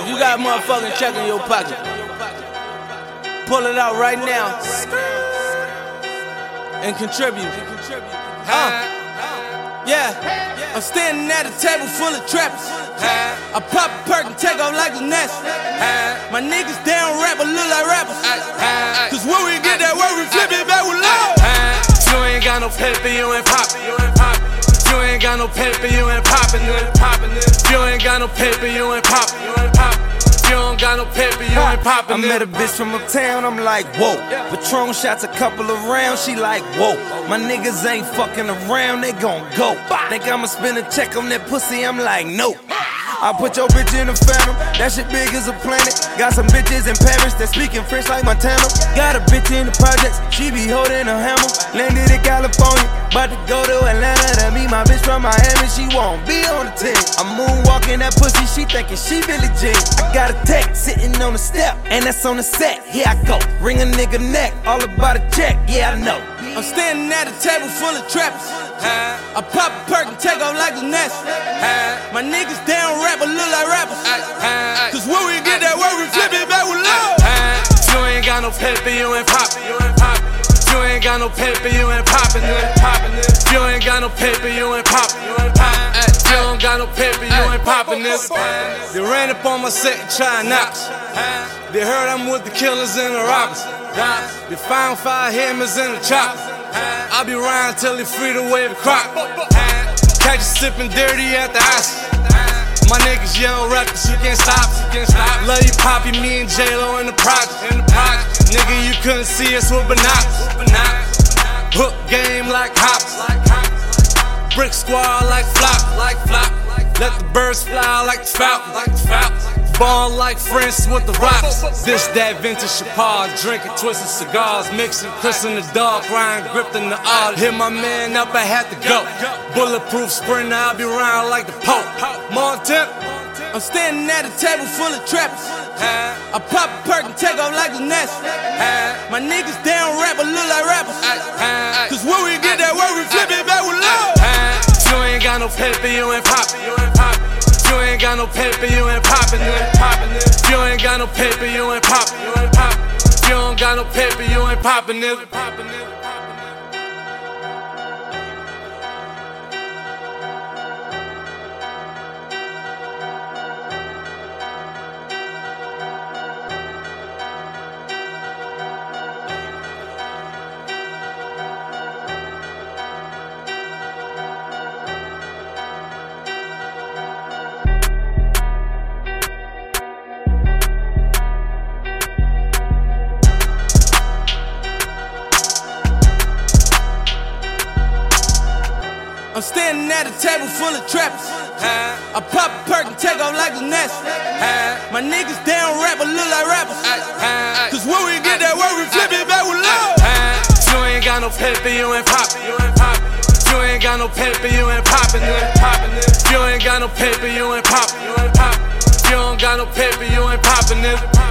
If you got a motherfucking check in your pocket, pull it out right now and contribute. Yeah, I'm standing at a table full of trappers. I pop a perk and take off like a nest. My niggas down rap but look like rappers. Cause when we get that work, we flip it back with love. You ain't got no paper, you ain't poppin'. You ain't got no paper, you ain't poppin'. You ain't got no paper, you ain't poppin'. You don't got no paper, you ain't poppin'. I met a bitch from uptown, I'm like, whoa. Patron shots a couple of rounds, she like, whoa. My niggas ain't fucking around, they gon' go. Think I'ma spend a check on that pussy, I'm like, no. I put your bitch in the phantom, that shit big as a planet. Got some bitches in Paris that speaking French like Montana. Got a bitch in the projects, she be holding a hammer. Landed in California, about to go to Atlanta to meet my bitch from Miami. She won't be on the team. I'm moonwalking that pussy, she thinking she Billie Jean. I got a tech sitting on the step, and that's on the set. Here I go, ring a nigga neck, all about a check, yeah I know. I'm standing at a table full of trappers. I pop a perk and take off like a nest. My niggas down rap but look like rappers. Cause when we get that work, we flip it back with love. You ain't got no paper, you ain't poppin'. You ain't got no paper, you ain't poppin'. You ain't got no paper, you ain't poppin'. You don't got no paper, you ain't poppin'. They ran up on my set and try to knock us. They heard I'm with the killers and the robbers. They found 5 hammers in the chopper. I'll be around till they free to wave the crop. Catch you sippin' dirty at the house. My niggas young reckless, you can't stop. Love you, Poppy, me and J-Lo in the project. Nigga, you couldn't see us with binoculars. Hook game like hops. Brick squad like flop. Let the birds fly like the falcon. Ball like Friends with the rocks. This that vintage Chapard, drinking twisted cigars, mixing Chris and the dog, Ryan gripped in the art. Hit my man up, I had to go. Bulletproof sprinter, I'll be round like the Pope. Montana. I'm standing at a table full of trappers. I pop a perk and take off like a nest. My niggas down rap but look like rappers. Cause when we get that work, we flip it back with love. You ain't got no paper, you ain't poppin'. You ain't got no paper, you ain't poppin'. You ain't got no paper, you ain't poppin'. You don't got no paper, you ain't poppin'. I'm standing at a table full of trappers. I pop a perk and take off like a nest. My niggas down rap but look like rappers. Cause when we get that work, we flip it back with love. You ain't got no paper, you ain't poppin'. You ain't got no paper, you ain't poppin'. You ain't got no paper, you ain't poppin'. You don't got no paper, you ain't poppin'.